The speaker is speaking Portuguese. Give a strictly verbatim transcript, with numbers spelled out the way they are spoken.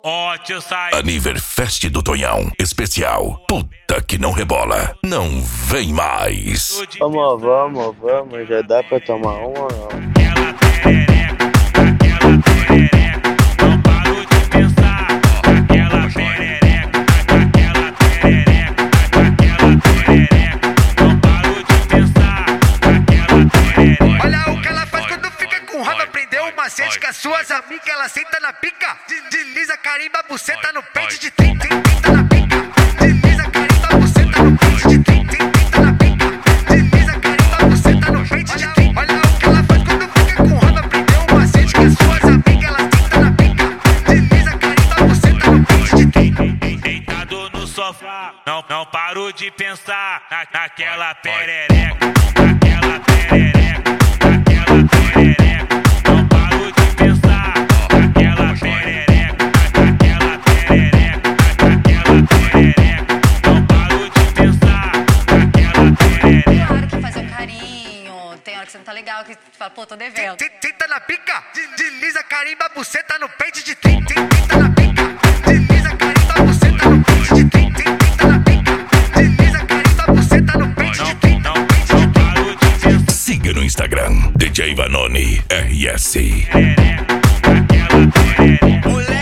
Ó, tio sai. Aniverfest do Tonhão. Especial. Puta que não rebola. Não vem mais. Vamos, vamos, vamos. Já dá pra tomar uma ou não? Aquela perereca, aquela perereca. Não paro de pensar. Aquela perereca, aquela perereca, aquela perereca. Não paro de pensar. Aquela perereca. Olha o que ela faz quando fica com raiva. Aprendeu o macete com as suas amigas. Ela senta na pica. Desliza, carimba, buceta no pente de trinta. Tenta na pica. Desliza, carimba, buceta no pente de trinta. Tenta na pica. Desliza, carimba, buceta no pente de trinta. Olha o que ela faz quando fica com raiva. Aprendeu o macete com as suas amigas. Ela senta na pica. Desliza, carimba, buceta no pente de trinta. Deitado no sofá, não, não paro de pensar na, naquela perereca, naquela perereca, naquela perereca. Não paro de pensar naquela perereca, naquela perereca, naquela perereca. Não paro de pensar naquela perereca. Tem hora que fazer um carinho, tem hora que você não tá legal, que tu fala, pô, tô devendo. Tenta na pica. Desliza, carimba, buceta no pente de trinta. Tenta na pica. Desliza, carimba, buceta no pente de trinta. Tenta na pica. Desliza, carimba, buceta no pente de trinta. Não, não paro de pensar. Siga no Instagram. D J Vanoni R S. Perereca, aquela perereca. Mulher